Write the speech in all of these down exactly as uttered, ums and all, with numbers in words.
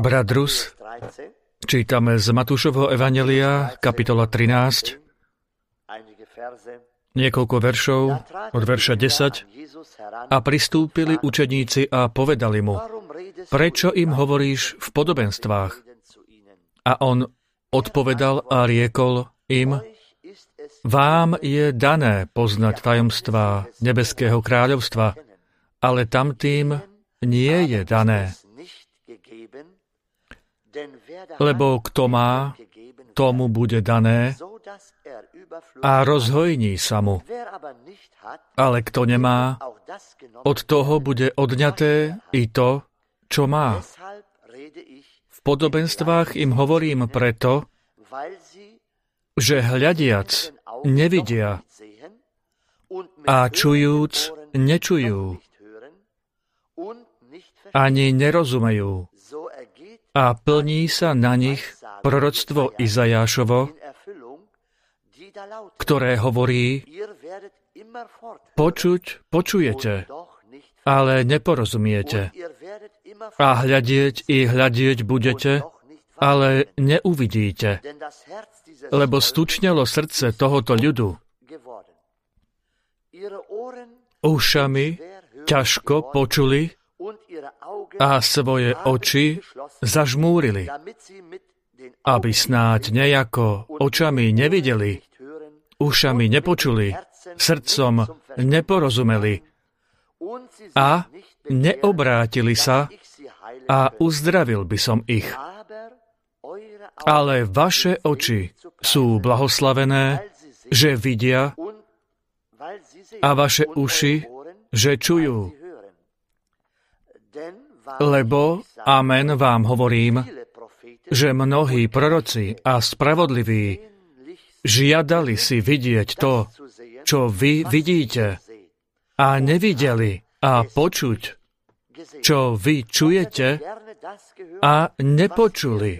Brat Rus, čítame z Matúšovho evanjelia, kapitola trinásť, niekoľko veršov od verša desať. A pristúpili učeníci a povedali mu: Prečo im hovoríš v podobenstvách? A on odpovedal a riekol im: Vám je dané poznať tajomstvá nebeského kráľovstva, ale tamtým nie je dané. Lebo kto má, tomu bude dané a rozhojní sa mu. Ale kto nemá, od toho bude odňaté i to, čo má. V podobenstvách im hovorím preto, že hľadiac nevidia a čujúc nečujú, ani nerozumejú. A plní sa na nich proroctvo Izajášovo, ktoré hovorí: Počuť počujete, ale neporozumiete. A hľadieť i hľadieť budete, ale neuvidíte. Lebo stučnelo srdce tohoto ľudu. Ušami ťažko počuli a svoje oči zažmúrili, aby snáď nejako očami nevideli, ušami nepočuli, srdcom neporozumeli a neobrátili sa a uzdravil by som ich. Ale vaše oči sú blahoslavené, že vidia, a vaše uši, že čujú. Lebo, amen vám hovorím, že mnohí proroci a spravodliví žiadali si vidieť to, čo vy vidíte, a nevideli, a počuť, čo vy čujete, a nepočuli.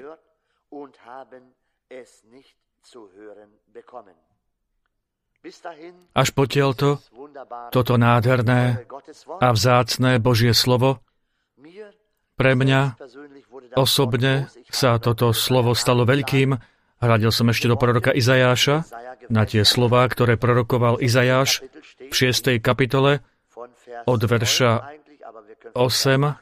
Až potiaľto toto nádherné a vzácne Božie slovo, pre mňa osobne sa toto slovo stalo veľkým. Hľadel som ešte do proroka Izajáša, na tie slová, ktoré prorokoval Izajáš v šiestej kapitole od verša osem.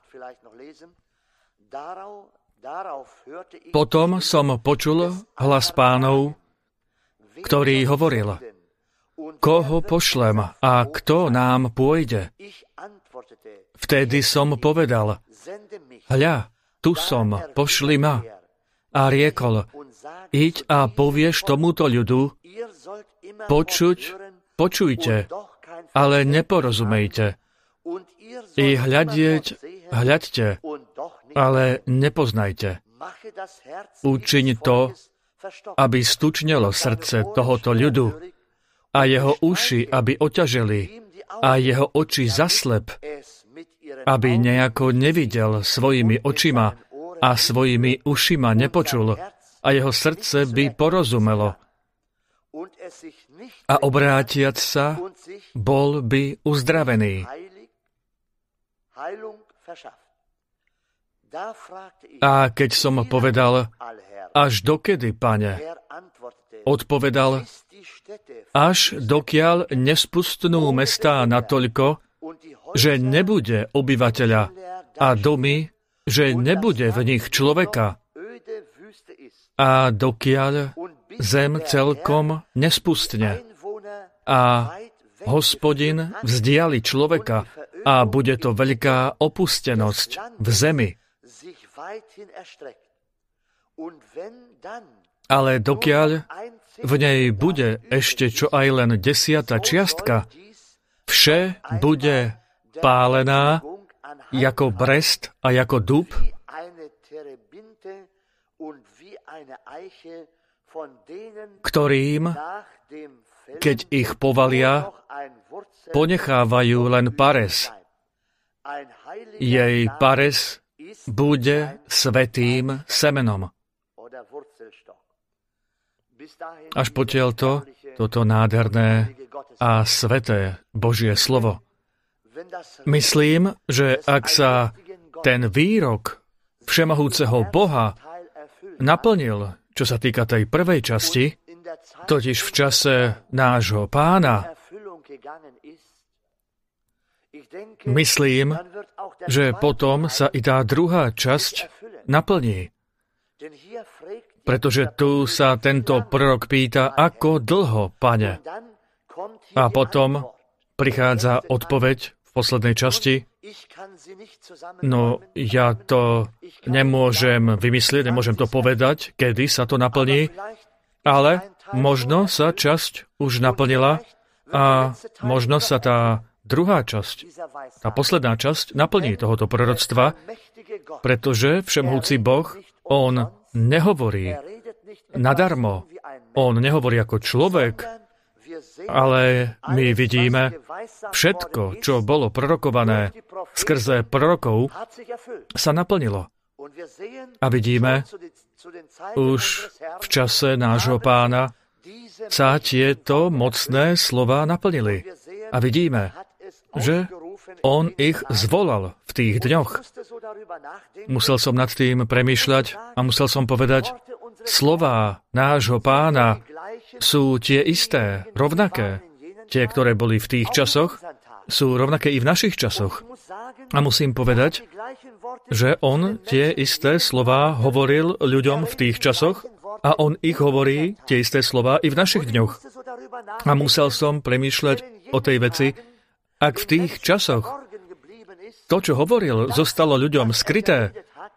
Potom som počul hlas Pánov, ktorý hovoril: Koho pošlem a kto nám pôjde? Vtedy som povedal: Hľa, tu som, pošli ma. A riekol: Iď a povieš tomuto ľudu: Počuť, počujte, ale neporozumejte. I hľadieť, hľaďte, ale nepoznajte. Učiň to, aby stučnelo srdce tohoto ľudu a jeho uši, aby oťaželi a jeho oči zaslep, aby nejako nevidel svojimi očima a svojimi ušima nepočul a jeho srdce by porozumelo. A obrátiac sa, bol by uzdravený. A keď som povedal: Až dokedy, Pane? Odpovedal: Až dokiaľ nespustnú mestá natoľko, že nebude obyvateľa, a domy, že nebude v nich človeka, a dokiaľ zem celkom nespustne a Hospodin vzdiali človeka a bude to veľká opustenosť v zemi. Ale dokiaľ v nej bude ešte čo aj len desiata čiastka, vše bude pálená ako brest a ako dub, ktorým, keď ich povalia, ponechávajú len pares. Jej pares bude svätým semenom. Až potiaľto toto nádherné a sväté Božie slovo. Myslím, že ak sa ten výrok všemohúceho Boha naplnil, čo sa týka tej prvej časti, totiž v čase nášho Pána, myslím, že potom sa i tá druhá časť naplní. Pretože tu sa tento prorok pýta, ako dlho, Pane? A potom prichádza odpoveď v poslednej časti. No, ja to nemôžem vymyslieť, nemôžem to povedať, kedy sa to naplní, ale možno sa časť už naplnila a možno sa tá druhá časť, tá posledná časť naplní tohoto proroctva, pretože všemohúci Boh, on nehovorí nadarmo, on nehovorí ako človek, ale my vidíme, všetko, čo bolo prorokované skrze prorokov, sa naplnilo. A vidíme, už v čase nášho Pána sa tieto mocné slová naplnili. A vidíme, že on ich zvolal v tých dňoch. Musel som nad tým premýšľať a musel som povedať, slová nášho Pána sú tie isté, rovnaké. Tie, ktoré boli v tých časoch, sú rovnaké i v našich časoch. A musím povedať, že on tie isté slová hovoril ľuďom v tých časoch a on ich hovorí, tie isté slová, i v našich dňoch. A musel som premýšľať o tej veci, ak v tých časoch to, čo hovoril, zostalo ľuďom skryté,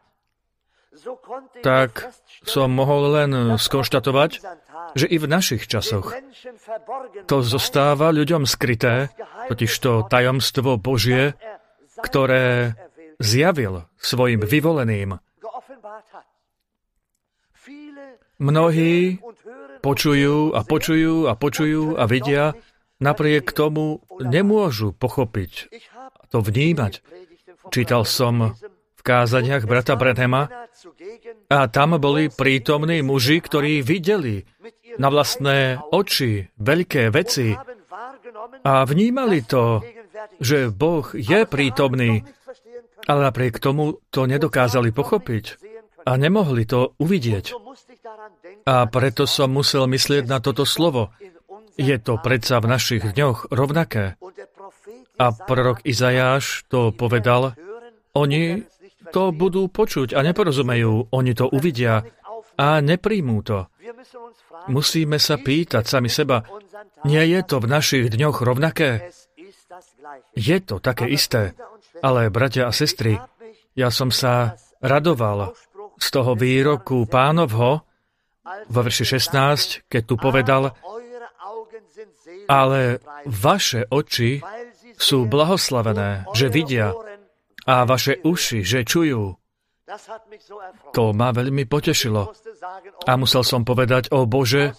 tak som mohol len skonštatovať, že i v našich časoch to zostáva ľuďom skryté, totiž to tajomstvo Božie, ktoré zjavil svojim vyvoleným. Mnohí počujú a počujú a počujú a vidia, napriek tomu nemôžu pochopiť, to vnímať. Čítal som v kázaniach brata Branhama a tam boli prítomní muži, ktorí videli na vlastné oči veľké veci a vnímali to, že Boh je prítomný, ale napriek tomu to nedokázali pochopiť a nemohli to uvidieť. A preto som musel myslieť na toto slovo. Je to predsa v našich dňoch rovnaké. A prorok Izajáš to povedal, oni to budú počuť a neporozumejú, oni to uvidia a nepríjmú to. Musíme sa pýtať sami seba, nie je to v našich dňoch rovnaké? Je to také isté, ale bratia a sestry, ja som sa radoval z toho výroku Pánovho vo verši šestnásť, keď tu povedal, ale vaše oči sú blahoslavené, že vidia, a vaše uši, že čujú. To ma veľmi potešilo. A musel som povedať, o Bože,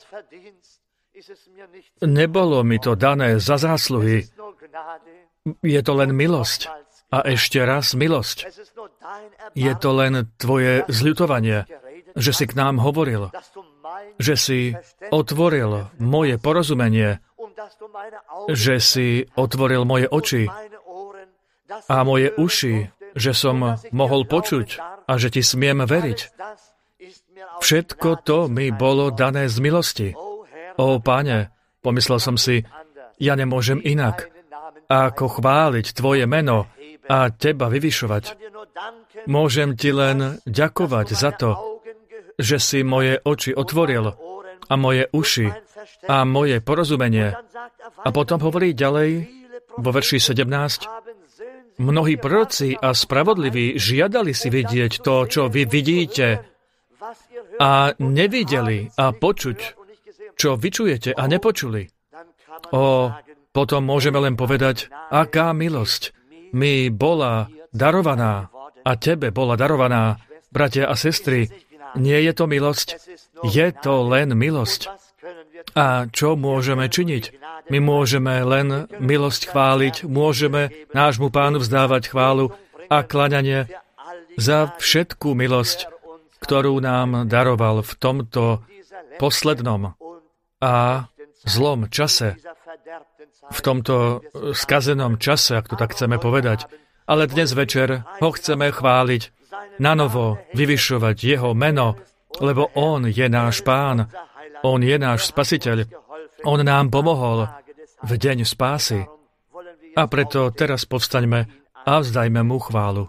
nebolo mi to dané za zásluhy. Je to len milosť. A ešte raz milosť. Je to len tvoje zľutovanie, že si k nám hovoril, že si otvoril moje porozumenie, že si otvoril moje oči a moje uši, že som mohol počuť a že ti smiem veriť. Všetko to mi bolo dané z milosti. Ó, Pane, pomyslel som si, ja nemôžem inak, ako chváliť tvoje meno a teba vyvyšovať. Môžem ti len ďakovať za to, že si moje oči otvoril a moje uši a moje porozumenie. A potom hovorí ďalej vo verši sedemnásť, mnohí proroci a spravodliví žiadali si vidieť to, čo vy vidíte, a nevideli a počuť, čo vyčujete a nepočuli. O, potom môžeme len povedať, aká milosť mi bola darovaná a tebe bola darovaná, bratia a sestry. Nie je to milosť, je to len milosť. A čo môžeme činiť? My môžeme len milosť chváliť, môžeme nášmu Pánu vzdávať chválu a klaňanie za všetkú milosť, ktorú nám daroval v tomto poslednom a zlom čase, v tomto skazenom čase, ak to tak chceme povedať. Ale dnes večer ho chceme chváliť nanovo vyvyšovať jeho meno, lebo on je náš Pán, on je náš Spasiteľ, on nám pomohol v deň spásy. A preto teraz povstaňme a vzdajme mu chválu.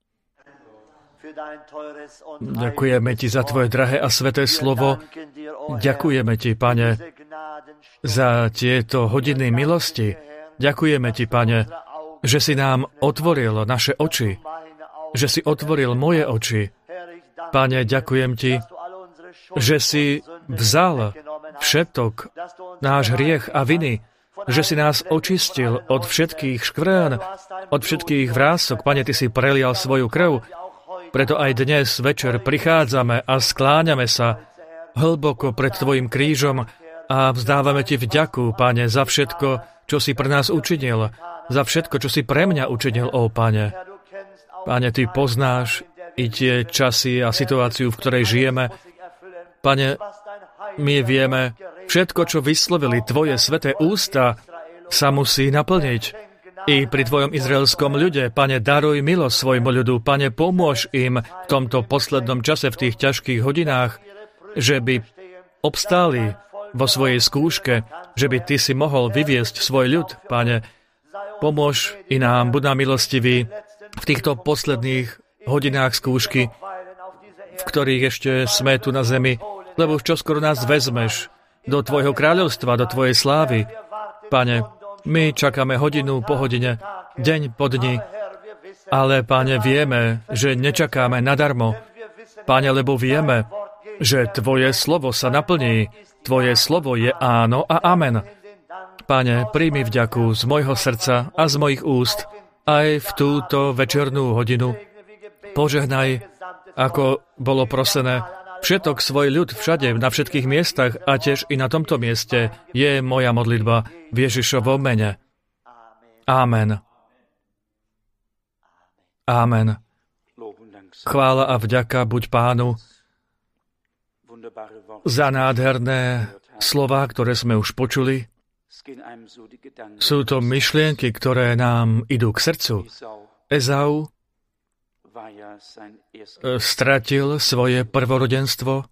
Ďakujeme ti za tvoje drahé a sveté slovo. Ďakujeme ti, Pane, za tieto hodiny milosti. Ďakujeme ti, Pane, že si nám otvoril naše oči, že si otvoril moje oči. Pane, ďakujem ti, že si vzal všetok náš hriech a viny, že si nás očistil od všetkých škvrn, od všetkých vrások. Pane, ty si prelial svoju krv, preto aj dnes večer prichádzame a skláňame sa hlboko pred tvojim krížom a vzdávame ti vďaku, Pane, za všetko, čo si pre nás učinil, za všetko, čo si pre mňa učinil, ó Pane. Pane, ty poznáš i tie časy a situáciu, v ktorej žijeme. Pane, my vieme, všetko, čo vyslovili tvoje sveté ústa, sa musí naplniť. I pri tvojom izraelskom ľude, Pane, daruj milosť svojmu ľudu. Pane, pomôž im v tomto poslednom čase, v tých ťažkých hodinách, že by obstáli vo svojej skúške, že by ty si mohol vyviesť svoj ľud. Pane, pomôž i nám, buď nám milostivý v týchto posledných hodinách skúšky, v ktorých ešte sme tu na zemi, lebo už čoskoro nás vezmeš do tvojho kráľovstva, do tvojej slávy. Pane, my čakáme hodinu po hodine, deň po dni, ale, Pane, vieme, že nečakáme nadarmo. Pane, lebo vieme, že tvoje slovo sa naplní. Tvoje slovo je áno a amen. Pane, príjmi vďaku z mojho srdca a z mojich úst aj v túto večernú hodinu. Požehnaj, ako bolo prosené, všetok svoj ľud všade, na všetkých miestach a tiež i na tomto mieste je moja modlitba v Ježišovom mene. Amen. Amen. Chvála a vďaka buď Pánu za nádherné slová, ktoré sme už počuli. Sú to myšlienky, ktoré nám idú k srdcu. Ezau stratil svoje prvorodenstvo.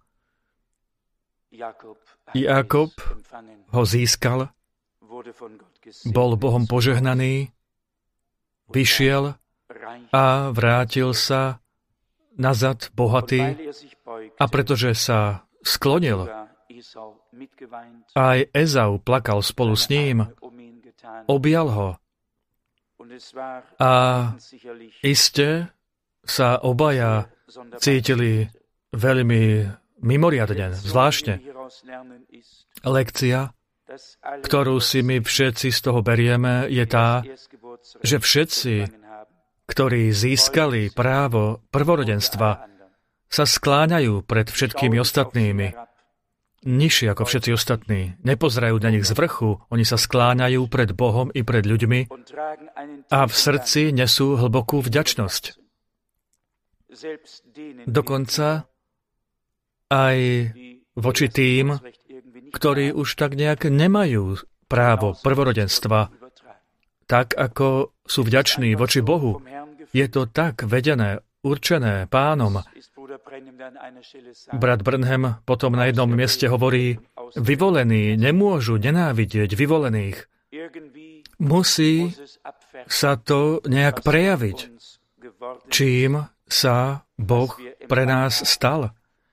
Jákob ho získal, bol Bohom požehnaný, vyšiel a vrátil sa nazad bohatý, a pretože sa sklonil, aj Ezau plakal spolu s ním, objal ho a iste sa obaja cítili veľmi mimoriadne, zvláštne. Lekcia, ktorú si my všetci z toho berieme, je tá, že všetci, ktorí získali právo prvorodenstva, sa skláňajú pred všetkými ostatnými. Nižšie ako všetci ostatní. Nepozerajú na nich z vrchu, oni sa skláňajú pred Bohom i pred ľuďmi a v srdci nesú hlbokú vďačnosť. Dokonca aj voči tým, ktorí už tak nejak nemajú právo prvorodenstva, tak ako sú vďační voči Bohu. Je to tak vedené, určené Pánom. Brat Branham potom na jednom mieste hovorí, vyvolení nemôžu nenávidieť vyvolených. Musí sa to nejak prejaviť, čím sa Boh pre nás stal.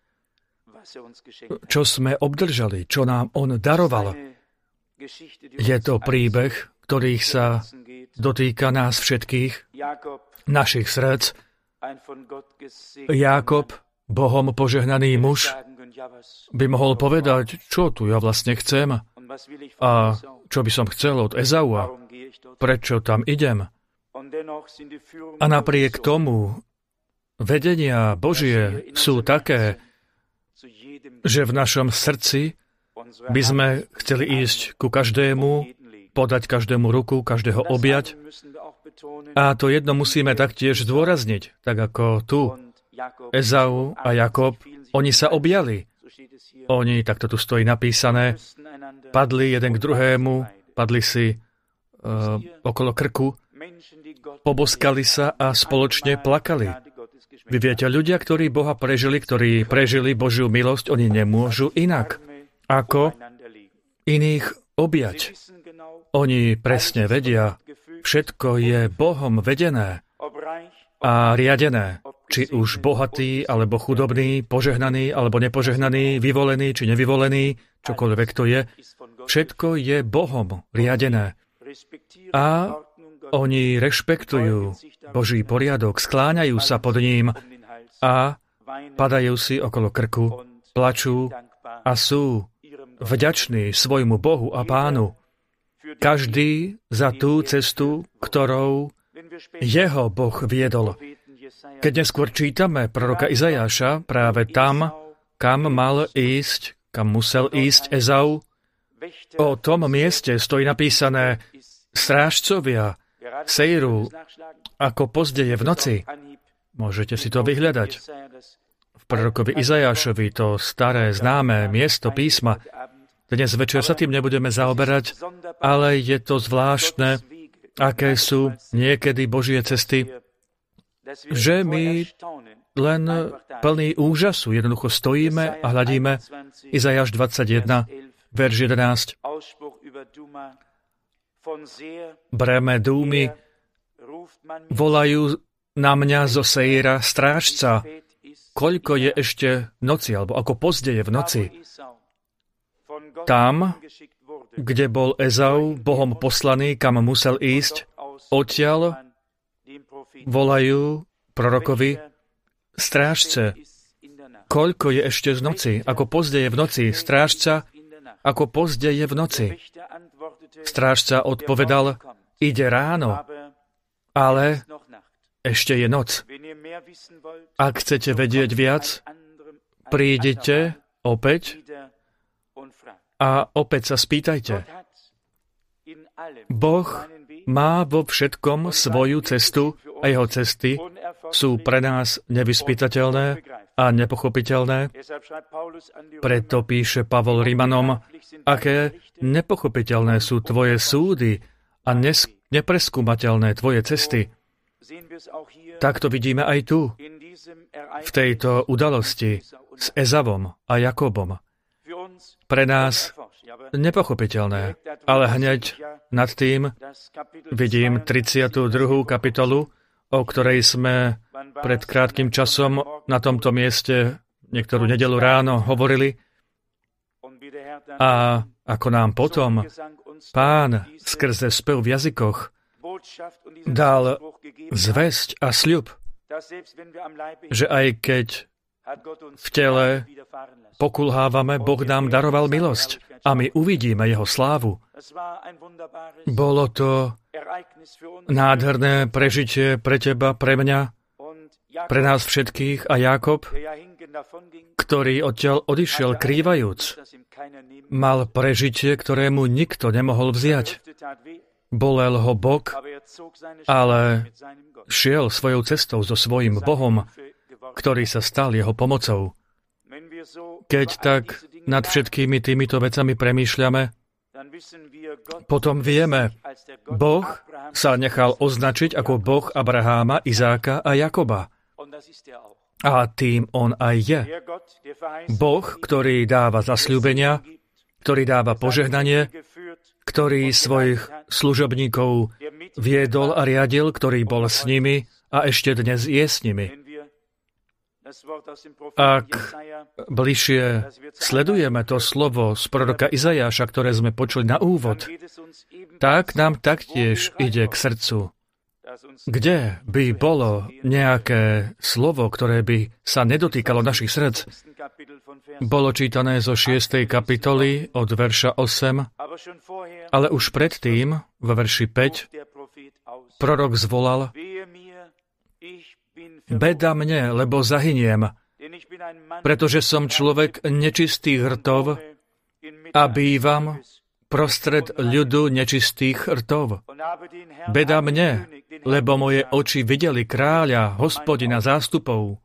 Čo sme obdržali, čo nám On daroval. Je to príbeh, ktorý sa dotýka nás všetkých, našich srdc. Jákob, Bohom požehnaný muž, by mohol povedať, čo tu ja vlastne chcem a čo by som chcel od Ezaua, prečo tam idem. A napriek tomu vedenia Božie sú také, že v našom srdci by sme chceli ísť ku každému, podať každému ruku, každého objať. A to jedno musíme taktiež zdôrazniť, tak ako tu Ezau a Jakob, oni sa objali. Oni, takto tu stojí napísané, padli jeden k druhému, padli si uh, okolo krku, poboskali sa a spoločne plakali. Vy viete, ľudia, ktorí Boha prežili, ktorí prežili Božiu milosť, oni nemôžu inak, ako iných objať. Oni presne vedia, všetko je Bohom vedené a riadené. Či už bohatý, alebo chudobný, požehnaný, alebo nepožehnaný, vyvolený, či nevyvolený, čokoľvek to je, všetko je Bohom riadené. A oni rešpektujú Boží poriadok, skláňajú sa pod ním a padajú si okolo krku, plačú a sú vďační svojmu Bohu a Pánu. Každý za tú cestu, ktorou jeho Boh viedol. Keď neskôr čítame proroka Izajáša, práve tam, kam mal ísť, kam musel ísť Ezau, o tom mieste stojí napísané strážcovia Sejru, ako pozdeje v noci. Môžete si to vyhľadať. V prorokovi Izajášovi, to staré, známe miesto písma. Dnes večer sa tým nebudeme zaoberať, ale je to zvláštne, aké sú niekedy Božie cesty, že my len plný úžasu jednoducho stojíme a hľadíme Izajáš dvadsaťjeden, verš jedenásť. Breme dúmy, volajú na mňa zo Sejra strážca, koľko je ešte noci, alebo ako pozdeje v noci. Tam, kde bol Ezau Bohom poslaný, kam musel ísť, odtiaľ volajú prorokovi strážce, koľko je ešte z noci, ako pozdeje v noci, strážca, ako pozdeje v noci. Strážca odpovedal, ide ráno, ale ešte je noc. Ak chcete vedieť viac, prídite opäť a opäť sa spýtajte. Boh má vo všetkom svoju cestu a jeho cesty sú pre nás nevyspytateľné a nepochopiteľné. Preto píše Pavol Rimanom, aké nepochopiteľné sú tvoje súdy a nes- nepreskúmateľné tvoje cesty. Tak to vidíme aj tu, v tejto udalosti s Ezavom a Jakobom. Pre nás nepochopiteľné, ale hneď nad tým vidím tridsiatu druhú kapitolu, o ktorej sme pred krátkym časom na tomto mieste niektorú nedeľu ráno hovorili. A ako nám potom Pán skrze spev v jazykoch dal zvesť a sľub, že aj keď v tele pokulhávame, Boh nám daroval milosť a my uvidíme jeho slávu. Bolo to nádherné prežitie pre teba, pre mňa, pre nás všetkých a Jákob, ktorý odtiaľ odišiel krývajúc, mal prežitie, ktorému nikto nemohol vziať. Bolel ho bok, ale šiel svojou cestou so svojím Bohom, ktorý sa stal jeho pomocou. Keď tak nad všetkými týmito vecami premýšľame, potom vieme, Boh sa nechal označiť ako Boh Abraháma, Izáka a Jakoba. A tým on aj je. Boh, ktorý dáva zasľúbenia, ktorý dáva požehnanie, ktorý svojich služobníkov viedol a riadil, ktorý bol s nimi a ešte dnes je s nimi. Ak bližšie sledujeme to slovo z proroka Izajáša, ktoré sme počuli na úvod, tak nám taktiež ide k srdcu. Kde by bolo nejaké slovo, ktoré by sa nedotýkalo našich srdc? Bolo čítané zo šiestej kapitoly od verša osem, ale už predtým, vo verši päť, prorok zvolal: Beda mne, lebo zahyniem, pretože som človek nečistých rtov a bývam prostred ľudu nečistých rtov. Beda mne, lebo moje oči videli kráľa, Hospodina zástupov.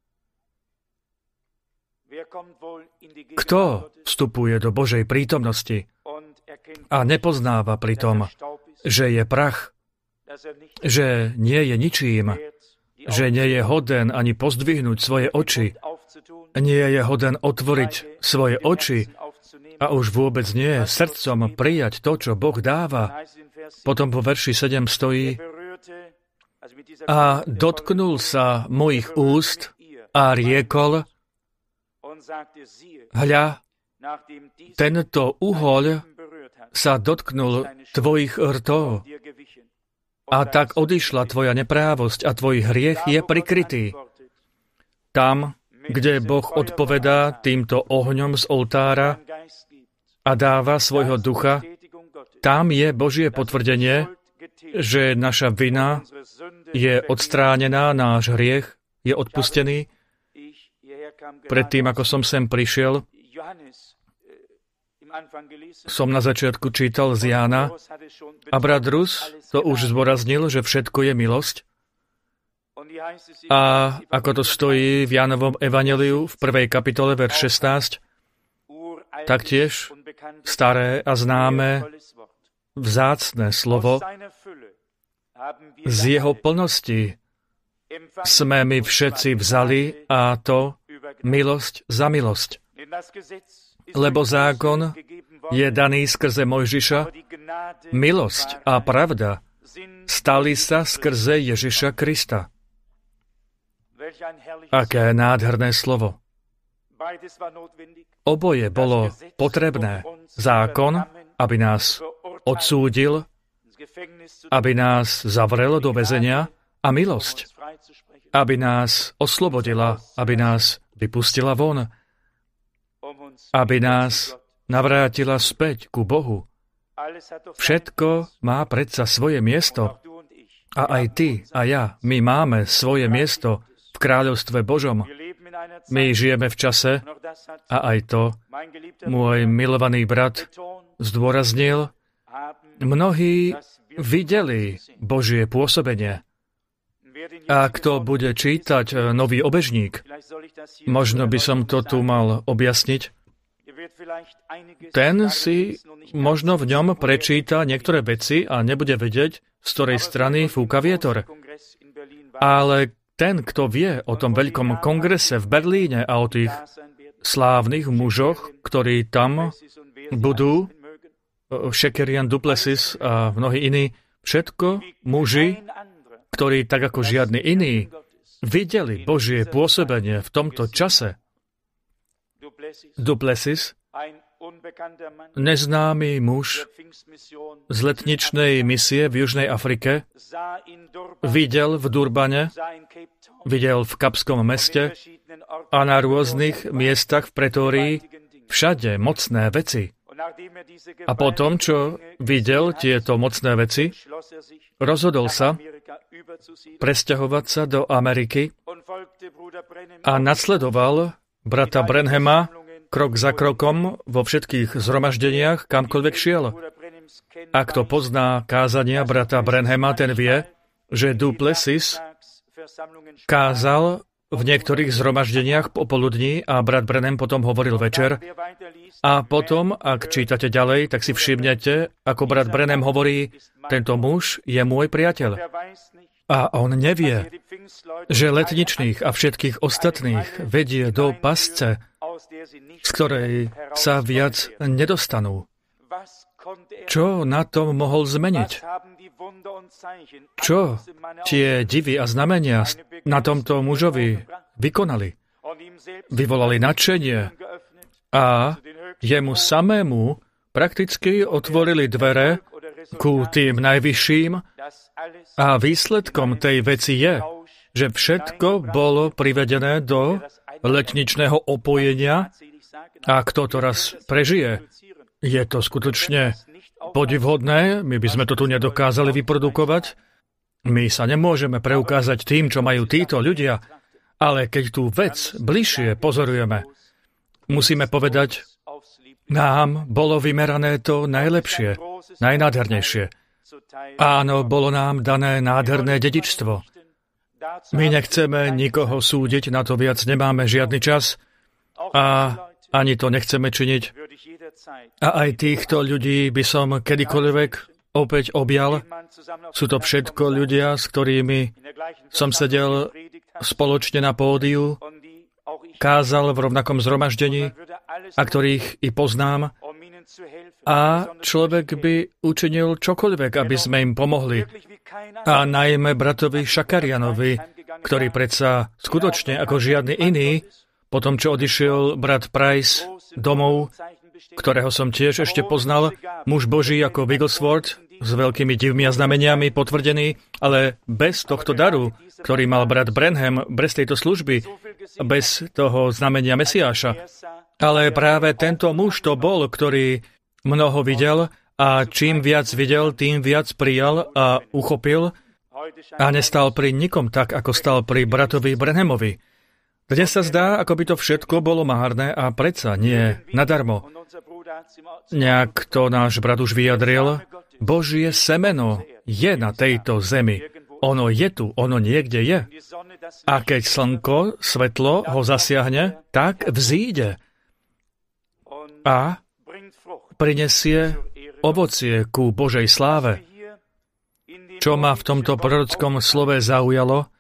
Kto vstupuje do Božej prítomnosti a nepoznáva pritom, že je prach, že nie je ničím, že nie je hoden ani pozdvihnúť svoje oči, nie je hoden otvoriť svoje oči a už vôbec nie je srdcom prijať to, čo Boh dáva. Potom po verši sedem stojí: a dotknul sa mojich úst a riekol: hľa, tento uhoľ sa dotknul tvojich rtov. A tak odišla tvoja neprávosť a tvoj hriech je prikrytý. Tam, kde Boh odpovedá týmto ohňom z oltára a dáva svojho ducha, tam je Božie potvrdenie, že naša vina je odstránená, náš hriech je odpustený. Predtým, ako som sem prišiel, som na začiatku čítal z Jána a brat Rus to už zdôraznil, že všetko je milosť. A ako to stojí v Jánovom evanjeliu v prvej kapitole verš šestnásť, taktiež staré a známe vzácne slovo, z jeho plnosti sme my všetci vzali, a to milosť za milosť. Lebo zákon je daný skrze Mojžiša, milosť a pravda stali sa skrze Ježiša Krista. Aké nádherné slovo. Oboje bolo potrebné. Zákon, aby nás odsúdil, aby nás zavrel do väzenia, a milosť, aby nás oslobodila, aby nás vypustila von, aby nás navrátila späť ku Bohu. Všetko má predsa svoje miesto. A aj ty a ja, my máme svoje miesto v kráľovstve Božom. My žijeme v čase, a aj to môj milovaný brat zdôraznil, mnohí videli Božie pôsobenie. A kto bude čítať Nový obežník, možno by som to tu mal objasniť, ten si možno v ňom prečíta niektoré veci a nebude vedieť, z ktorej strany fúka vietor. Ale ten, kto vie o tom veľkom kongrese v Berlíne a o tých slávnych mužoch, ktorí tam budú, Shakarian, Duplessis a mnohí iní, všetko muži, ktorí tak ako žiadny iný videli Božie pôsobenie v tomto čase. Duplessis, neznámy muž z letničnej misie v Južnej Afrike, videl v Durbane, videl v Kapskom meste a na rôznych miestach v Pretórii všade mocné veci. A potom, čo videl tieto mocné veci, rozhodol sa presťahovať sa do Ameriky a nasledoval brata Branhama krok za krokom vo všetkých zhromaždeniach, kamkoľvek šiel. A kto pozná kázania brata Branhama, ten vie, že Duplessis kázal v niektorých zhromaždeniach popoludní a brat Branham potom hovoril večer. A potom, ak čítate ďalej, tak si všimnete, ako brat Branham hovorí, tento muž je môj priateľ. A on nevie, že letničných a všetkých ostatných vedie do pasce, z ktorej sa viac nedostanú. Čo na tom mohol zmeniť? Čo tie divy a znamenia na tomto mužovi vykonali? Vyvolali nadšenie a jemu samému prakticky otvorili dvere ku tým najvyšším a výsledkom tej veci je, že všetko bolo privedené do letničného opojenia a kto to raz prežije, je to skutočne podivhodné, my by sme to tu nedokázali vyprodukovať. My sa nemôžeme preukázať tým, čo majú títo ľudia, ale keď tú vec bližšie pozorujeme, musíme povedať, nám bolo vymerané to najlepšie, najnádhernejšie. Áno, bolo nám dané nádherné dedičstvo. My nechceme nikoho súdiť, na to viac nemáme žiadny čas a ani to nechceme činiť. A aj týchto ľudí by som kedykoľvek opäť objal. Sú to všetko ľudia, s ktorými som sedel spoločne na pódiu, kázal v rovnakom zhromaždení a ktorých i poznám. A človek by učinil čokoľvek, aby sme im pomohli. A najmä bratovi Šakarianovi, ktorý predsa skutočne ako žiadny iný, po tom, čo odišiel brat Price domov, ktorého som tiež ešte poznal, muž Boží ako Wigglesworth, s veľkými divmi a znameniami potvrdený, ale bez tohto daru, ktorý mal brat Branham, bez tejto služby, bez toho znamenia Mesiáša. Ale práve tento muž to bol, ktorý mnoho videl a čím viac videl, tým viac prijal a uchopil a nestal pri nikom tak, ako stal pri bratovi Branhamovi. Dnes sa zdá, ako by to všetko bolo márne a predsa nie nadarmo. Nejak to náš brat už vyjadril, Božie semeno je na tejto zemi. Ono je tu, ono niekde je. A keď slnko, svetlo ho zasiahne, tak vzíde a prinesie ovocie ku Božej sláve. Čo ma v tomto prorockom slove zaujalo,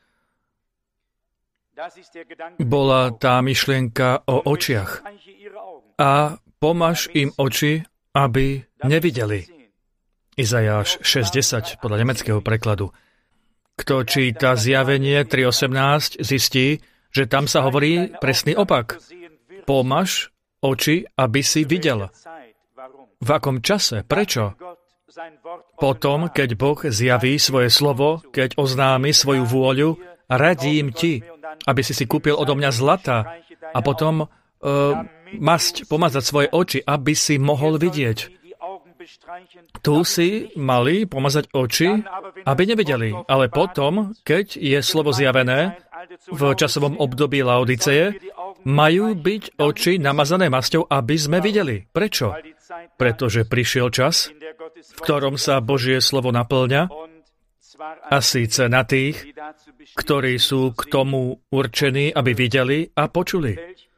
bola tá myšlienka o očiach. A pomaž im oči, aby nevideli. Izajáš šesť desať, podľa nemeckého prekladu. Kto číta Zjavenie tri osemnásť, zistí, že tam sa hovorí presný opak. Pomaž oči, aby si videl. V akom čase? Prečo? Potom, keď Boh zjaví svoje slovo, keď oznámi svoju vôľu, radím ti, aby si si kúpil odo mňa zlata a potom uh, masť, pomazať svoje oči, aby si mohol vidieť. Tu si mali pomazať oči, aby nevideli. Ale potom, keď je slovo zjavené v časovom období Laodiceje, majú byť oči namazané masťou, aby sme videli. Prečo? Pretože prišiel čas, v ktorom sa Božie slovo naplňa, a síce na tých, ktorí sú k tomu určení, aby videli a počuli.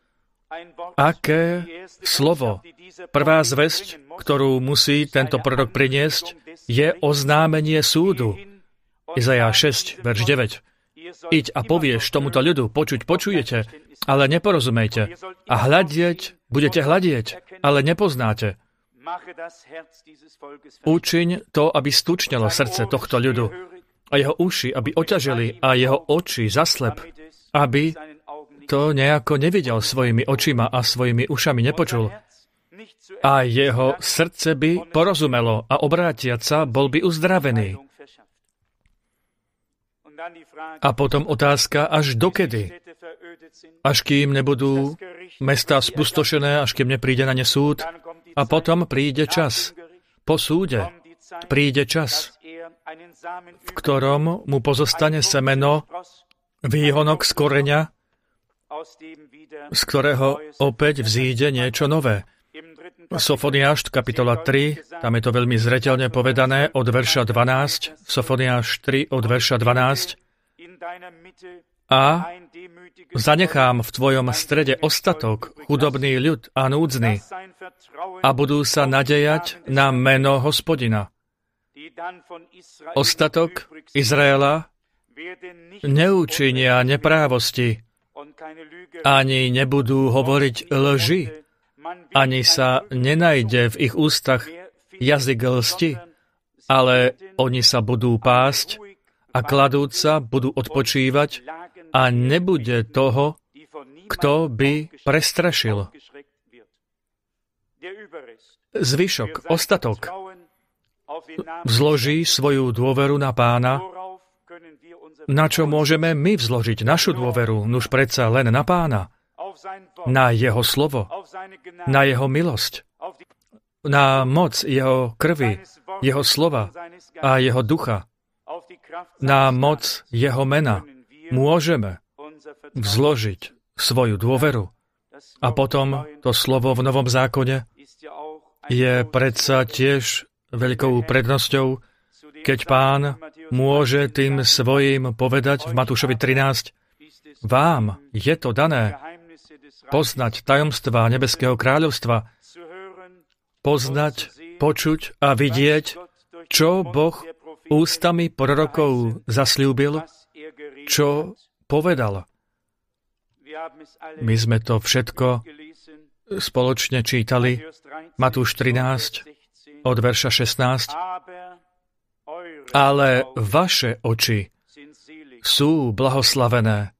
Aké slovo? Prvá zvesť, ktorú musí tento prorok priniesť, je oznámenie súdu. Izajáš šesť, verš deväť. Iď a povieš tomuto ľudu, počuť počujete, ale neporozumejte. A hľadieť, budete hľadieť, ale nepoznáte. Učiň to, aby stučnelo srdce tohto ľudu a jeho uši, aby oťažili a jeho oči zaslep, aby to nejako nevidel svojimi očima a svojimi ušami nepočul. A jeho srdce by porozumelo a obrátiac sa bol by uzdravený. A potom otázka, až dokedy? Až kým nebudú mestá spustošené, až kým nepríde na ne súd. A potom príde čas. Po súde príde čas, v ktorom mu pozostane semeno, výhonok z koreňa, z ktorého opäť vzíde niečo nové. Sofoniáš, kapitola tri, tam je to veľmi zreteľne povedané od verša dvanásť, Sofoniáš tri od verša dvanásť. A zanechám v tvojom strede ostatok, chudobný ľud a núdzny, a budú sa nadejať na meno Hospodina. Ostatok Izraela neučinia neprávosti, ani nebudú hovoriť lži, ani sa nenajde v ich ústach jazyk lsti, ale oni sa budú pásť a kladúc sa budú odpočívať a nebude toho, kto by prestrašil. Zvyšok, ostatok, vzloží svoju dôveru na Pána. Na čo môžeme my vzložiť našu dôveru? Nuž predsa len na Pána. Na jeho slovo, na jeho milosť, na moc jeho krvi, jeho slova a jeho ducha, na moc jeho mena môžeme vzložiť svoju dôveru. A potom to slovo v Novom zákone je predsa tiež veľkou prednosťou, keď Pán môže tým svojim povedať v Matúšovi trinásť, vám je to dané poznať tajomstvá nebeského kráľovstva, poznať, počuť a vidieť, čo Boh ústami prorokov zasľúbil, čo povedal. My sme to všetko spoločne čítali. Matúš trinásť, od verša šestnásť. Ale vaše oči sú blahoslavené.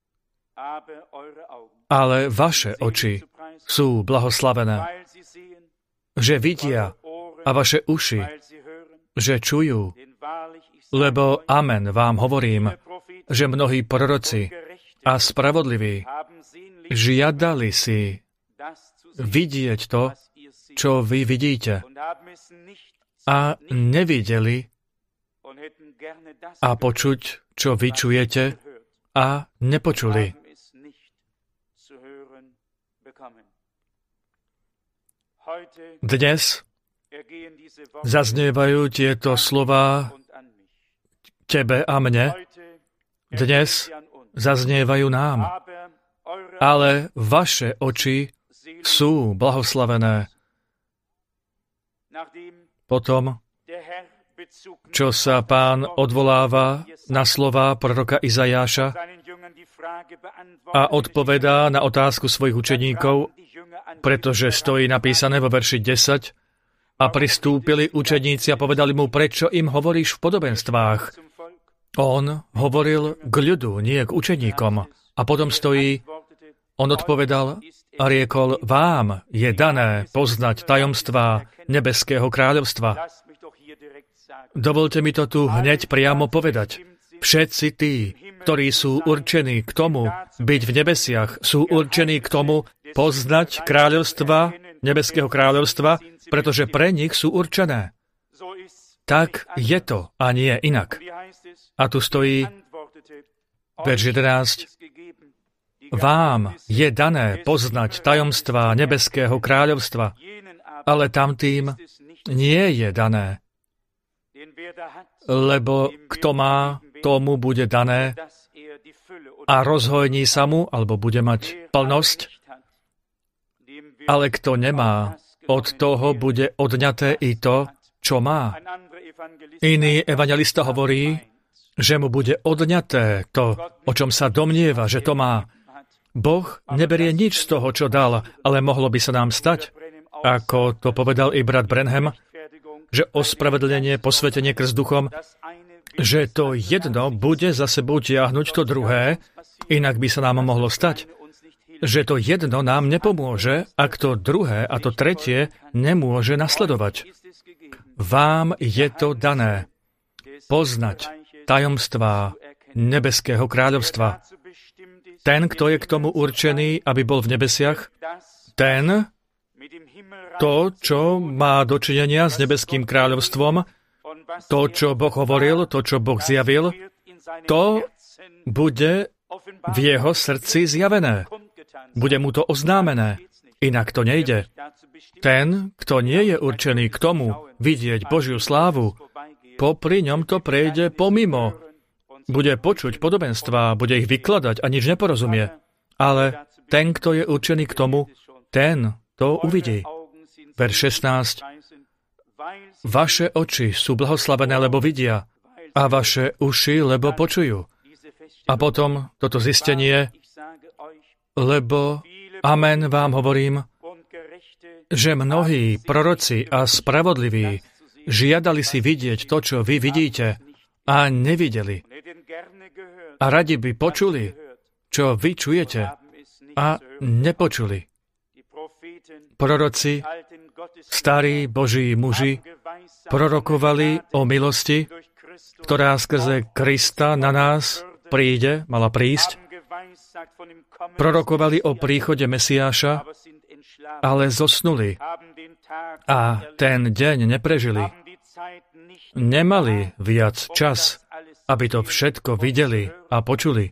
Ale vaše oči sú blahoslavené, že vidia, a vaše uši, že čujú. Lebo amen vám hovorím, že mnohí proroci a spravodliví žiadali si vidieť to, čo vy vidíte, a nevideli, a počuť, čo vy čujete, a nepočuli. Dnes zaznievajú tieto slová tebe a mne. Dnes zaznievajú nám. Ale vaše oči sú blahoslavené. Potom, čo sa Pán odvoláva na slová proroka Izajáša a odpovedá na otázku svojich učeníkov, pretože stojí napísané vo verši desať, a pristúpili učeníci a povedali mu, prečo im hovoríš v podobenstvách. On hovoril k ľudu, nie k učeníkom. A potom stojí, on odpovedal a riekol, vám je dané poznať tajomstvá nebeského kráľovstva. Dovolte mi to tu hneď priamo povedať. Všetci tí, ktorí sú určení k tomu byť v nebesiach, sú určení k tomu poznať kráľovstva, nebeského kráľovstva, pretože pre nich sú určené. Tak je to a nie inak. A tu stojí verš jedenásť. Vám je dané poznať tajomstvá nebeského kráľovstva, ale tamtým nie je dané. Lebo kto má, tomu bude dané a rozhojní sa mu, alebo bude mať plnosť, ale kto nemá, od toho bude odňaté i to, čo má. Iný evanjelista hovorí, že mu bude odňaté to, o čom sa domnieva, že to má. Boh neberie nič z toho, čo dal, ale mohlo by sa nám stať, ako to povedal i brat Branham, že ospravedlnenie, posvetenie krst duchom, že to jedno bude za sebou tiahnuť to druhé, inak by sa nám mohlo stať, že to jedno nám nepomôže, ak to druhé a to tretie nemôže nasledovať. Vám je to dané poznať tajomstvá nebeského kráľovstva. Ten, kto je k tomu určený, aby bol v nebesiach, ten, to, čo má dočinenia s nebeským kráľovstvom, to, čo Boh hovoril, to, čo Boh zjavil, to bude v jeho srdci zjavené. Bude mu to oznámené. Inak to nejde. Ten, kto nie je určený k tomu vidieť Božiu slávu, popri ňom to prejde pomimo. Bude počuť podobenstvá, bude ich vykladať a nič neporozumie. Ale ten, kto je určený k tomu, ten to uvidí. Verš šestnásť. Vaše oči sú blahoslavené, lebo vidia, a vaše uši, lebo počujú. A potom toto zistenie, lebo, amen vám hovorím, že mnohí proroci a spravodliví žiadali si vidieť to, čo vy vidíte, a nevideli. A radi by počuli, čo vy čujete, a nepočuli. Proroci, starí Boží muži, prorokovali o milosti, ktorá skrze Krista na nás príde, mala prísť. Prorokovali o príchode Mesiáša, ale zosnuli a ten deň neprežili. Nemali viac čas, aby to všetko videli a počuli.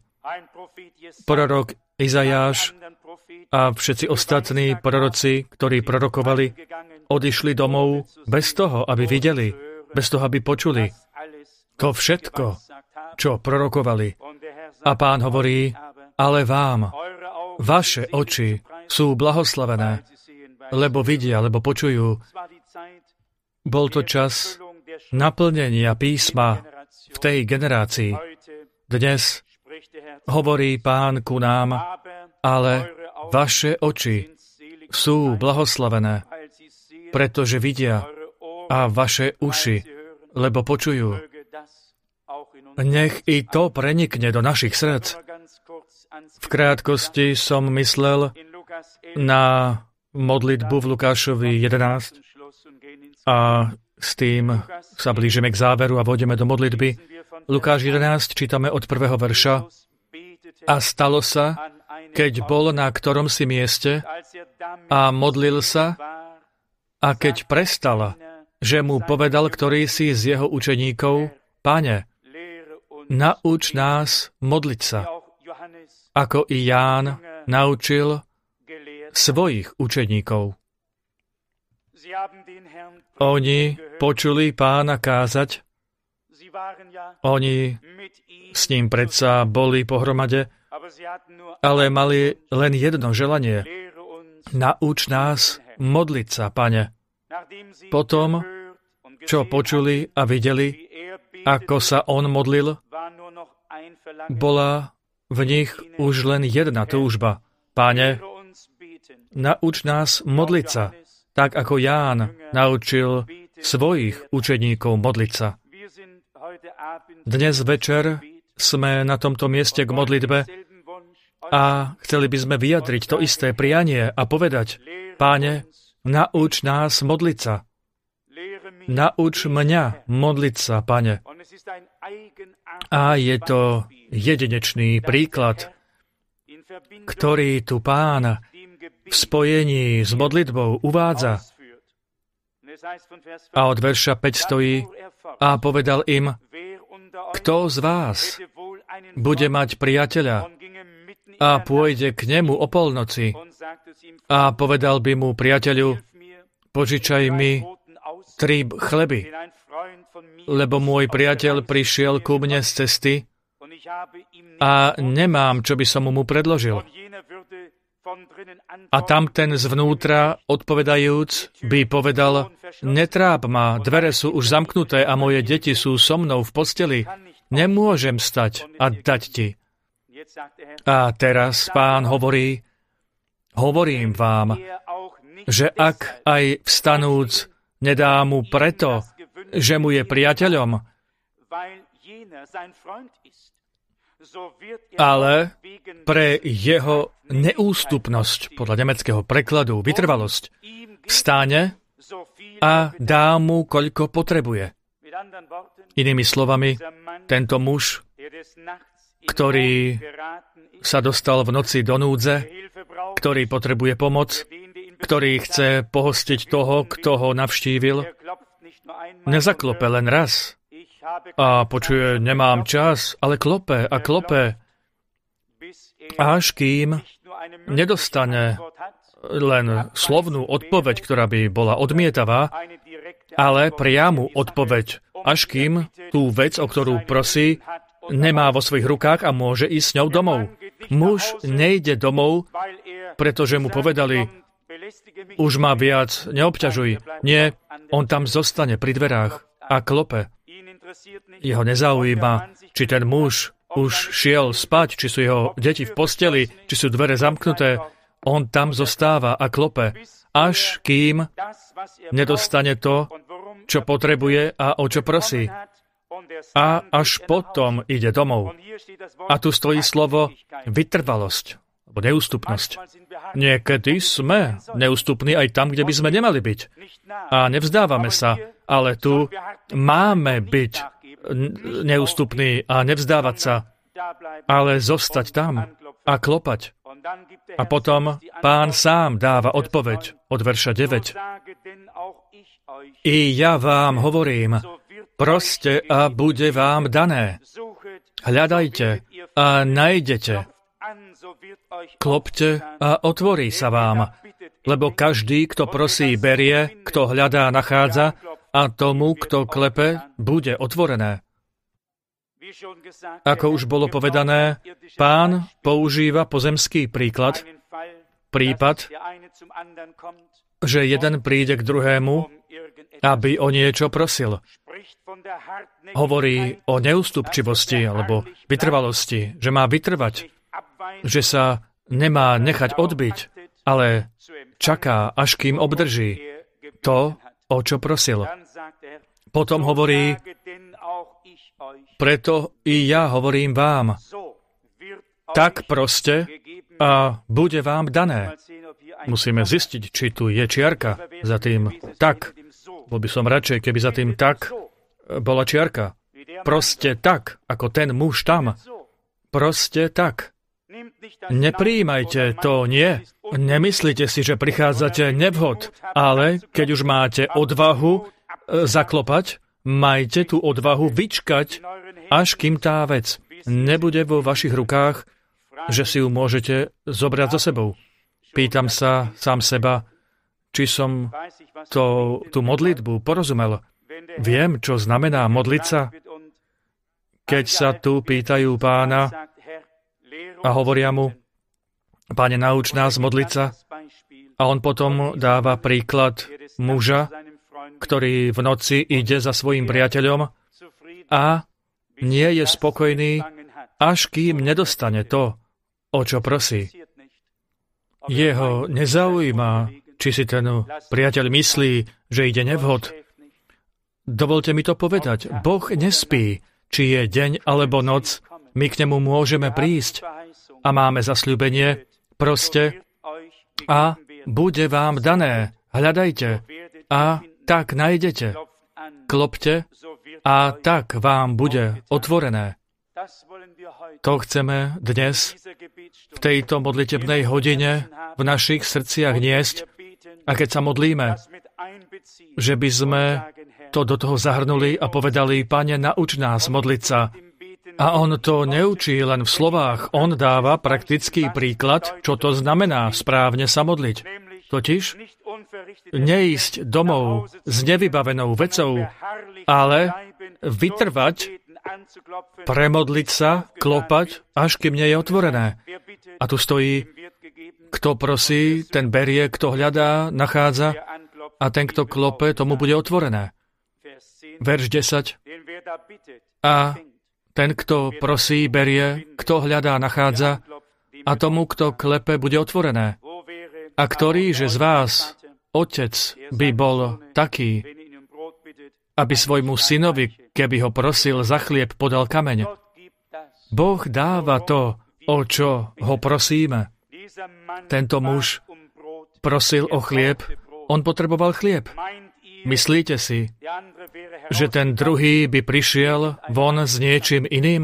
Prorok Izajáš a všetci ostatní proroci, ktorí prorokovali, odišli domov bez toho, aby videli, bez toho, aby počuli to všetko, čo prorokovali. A Pán hovorí, ale vám, vaše oči sú blahoslavené, lebo vidia, lebo počujú. Bol to čas naplnenia písma v tej generácii. Dnes hovorí Pán ku nám, ale vaše oči sú blahoslavené, pretože vidia, a vaše uši, lebo počujú. Nech i to prenikne do našich srdc. V krátkosti som myslel na modlitbu v Lukášovi jedenásť a s tým sa blížime k záveru a vôjdeme do modlitby. Lukáš jedenásť čítame od prvého verša. A stalo sa, keď bol na ktorom si mieste a modlil sa, a keď prestal, že mu povedal ktorý si z jeho učeníkov, Pane, nauč nás modliť sa, ako i Ján naučil svojich učeníkov. Oni počuli Pána kázať, oni s ním predsa boli pohromade, ale mali len jedno želanie. Nauč nás modliť sa, Pane. Potom, čo počuli a videli, ako sa on modlil, bola v nich už len jedna túžba. Pane, nauč nás modliť sa, tak ako Ján naučil svojich učeníkov modliť sa. Dnes večer sme na tomto mieste k modlitbe a chceli by sme vyjadriť to isté prianie a povedať, Páne, nauč nás modliť sa. Nauč mňa modliť sa, Pane. A je to jedinečný príklad, ktorý tu Pán v spojení s modlitbou uvádza. A od verša päť stojí a povedal im, kto z vás bude mať priateľa a pôjde k nemu o polnoci a povedal by mu priateľu, požičaj mi tri chleby, lebo môj priateľ prišiel ku mne z cesty a nemám, čo by som mu predložil. A tamten zvnútra, odpovedajúc, by povedal, netráp ma, dvere sú už zamknuté a moje deti sú so mnou v posteli. Nemôžem stať a dať ti. A teraz Pán hovorí, hovorím vám, že ak aj vstanúc nedá mu preto, že mu je priateľom, ale pre jeho neústupnosť, podľa nemeckého prekladu, vytrvalosť, vstane a dá mu, koľko potrebuje. Inými slovami, tento muž, ktorý sa dostal v noci do núdze, ktorý potrebuje pomoc, ktorý chce pohostiť toho, kto ho navštívil, nezaklope len raz a počuje, nemám čas, ale klope a klope, až kým nedostane len slovnú odpoveď, ktorá by bola odmietavá, ale priamu odpoveď, až kým tú vec, o ktorú prosí, nemá vo svojich rukách a môže ísť s ňou domov. Muž nejde domov, pretože mu povedali, už ma viac neobťažuj. Nie, on tam zostane pri dverách a klope. Jeho nezaujíma, či ten muž už šiel spať, či sú jeho deti v posteli, či sú dvere zamknuté. On tam zostáva a klope, až kým nedostane to, čo potrebuje a o čo prosí. A až potom ide domov. A tu stojí slovo vytrvalosť, alebo neústupnosť. Niekedy sme neústupní aj tam, kde by sme nemali byť. A nevzdávame sa, ale tu máme byť neústupní a nevzdávať sa, ale zostať tam a klopať. A potom Pán sám dáva odpoveď od verša deväť. I ja vám hovorím, proste a bude vám dané. Hľadajte a nájdete. Klopte a otvorí sa vám. Lebo každý, kto prosí, berie, kto hľadá, nachádza a tomu, kto klepe, bude otvorené. Ako už bolo povedané, Pán používa pozemský príklad, prípad, že jeden príde k druhému, aby o niečo prosil. hovorí o neústupčivosti alebo vytrvalosti, že má vytrvať, že sa nemá nechať odbiť, ale čaká, až kým obdrží to, o čo prosil. Potom hovorí, preto i ja hovorím vám, tak proste a bude vám dané. Musíme zistiť, či tu je čiarka za tým tak. Bol by som radšej, keby za tým tak bola čiarka. Proste tak, ako ten muž tam. Proste tak. Neprijímajte to, nie. Nemyslíte si, že prichádzate nevhod, ale keď už máte odvahu zaklopať, majte tú odvahu vyčkať, až kým tá vec nebude vo vašich rukách, že si ju môžete zobrať so sebou. Pýtam sa sám seba, či som to, tú modlitbu porozumel. Viem, čo znamená modliť sa, keď sa tu pýtajú Pána a hovoria mu, Páne, nauč nás modliť sa. A on potom dáva príklad muža, ktorý v noci ide za svojím priateľom a nie je spokojný, až kým nedostane to, o čo prosí. Jeho nezaujíma, či si ten priateľ myslí, že ide nevhod. Dovolte mi to povedať. Boh nespí, či je deň alebo noc. My k nemu môžeme prísť a máme zasľúbenie proste a bude vám dané. Hľadajte a tak nájdete. Klopte a tak vám bude otvorené. To chceme dnes v tejto modlitebnej hodine v našich srdciach niesť a keď sa modlíme, že by sme to do toho zahrnuli a povedali, Pane, nauč nás modliť sa. A on to neučí len v slovách, on dáva praktický príklad, čo to znamená správne sa modliť. Totiž neísť domov s nevybavenou vecou, ale vytrvať, premodliť sa, klopať, až kým nie je otvorené. A tu stojí, kto prosí, ten berie, kto hľadá, nachádza a ten, kto klope, tomu bude otvorené. Verš desať. A ten, kto prosí, berie, kto hľadá, nachádza a tomu, kto klepe, bude otvorené. A ktorý, že z vás, otec, by bol taký, aby svojmu synovi, keby ho prosil za chlieb, podal kameň. Boh dáva to, o čo ho prosíme. Tento muž prosil o chlieb, on potreboval chlieb. Myslíte si, že ten druhý by prišiel von s niečím iným?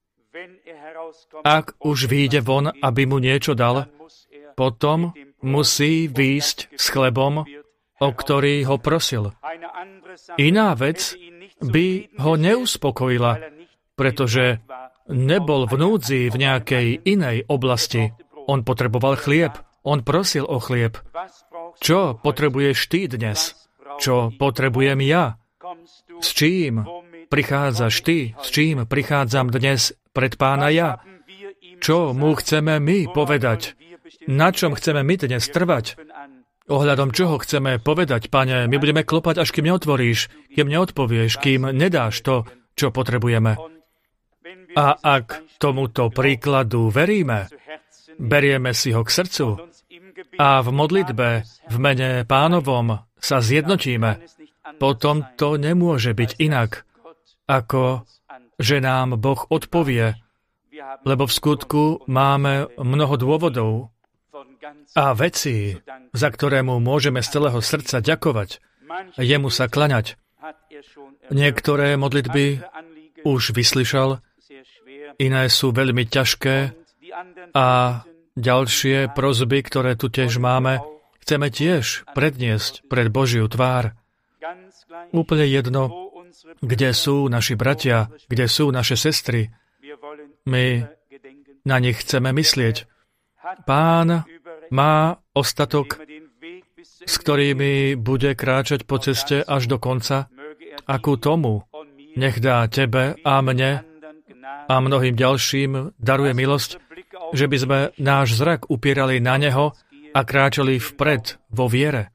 Ak už vyjde von, aby mu niečo dal, potom musí výjsť s chlebom, o ktorý ho prosil. Iná vec by ho neuspokojila, pretože nebol v núdzi v nejakej inej oblasti. On potreboval chlieb, on prosil o chlieb. Čo potrebuješ ty dnes? Čo potrebujem ja? S čím prichádzaš ty? S čím prichádzam dnes pred Pána ja? Čo mu chceme my povedať? Na čom chceme my dnes trvať? Ohľadom čoho chceme povedať, Pane, my budeme klopať, až kým neotvoríš, kým neodpovieš, kým nedáš to, čo potrebujeme. A ak tomuto príkladu veríme, berieme si ho k srdcu a v modlitbe v mene Pánovom sa zjednotíme, potom to nemôže byť inak, ako že nám Boh odpovie, lebo v skutku máme mnoho dôvodov a vecí, za ktoré mu môžeme z celého srdca ďakovať, jemu sa klaňať. Niektoré modlitby už vyslyšal, iné sú veľmi ťažké a ďalšie prosby, ktoré tu tiež máme, chceme tiež predniesť pred Božiu tvár. Úplne jedno, kde sú naši bratia, kde sú naše sestry. My na nich chceme myslieť. Pán má ostatok, s ktorými bude kráčať po ceste až do konca, akú tomu nech dá tebe a mne a mnohým ďalším daruje milosť, že by sme náš zrak upierali na neho a kráčali vpred vo viere.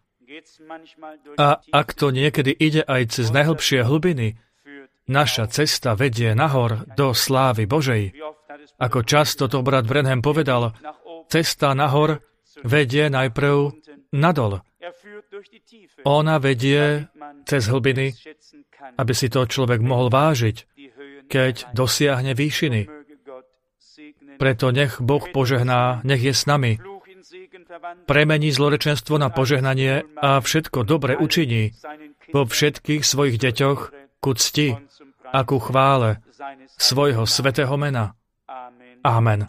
A ak to niekedy ide aj cez najhlbšie hlbiny, naša cesta vedie nahor do slávy Božej. Ako často to brat Branham povedal, cesta nahor vedie najprv nadol. Ona vedie cez hlbiny, aby si to človek mohol vážiť, keď dosiahne výšiny. Preto nech Boh požehná, nech je s nami. Premení zlorečenstvo na požehnanie a všetko dobre učiní vo všetkých svojich deťoch ku cti a ku chvále svojho svätého mena. Amen.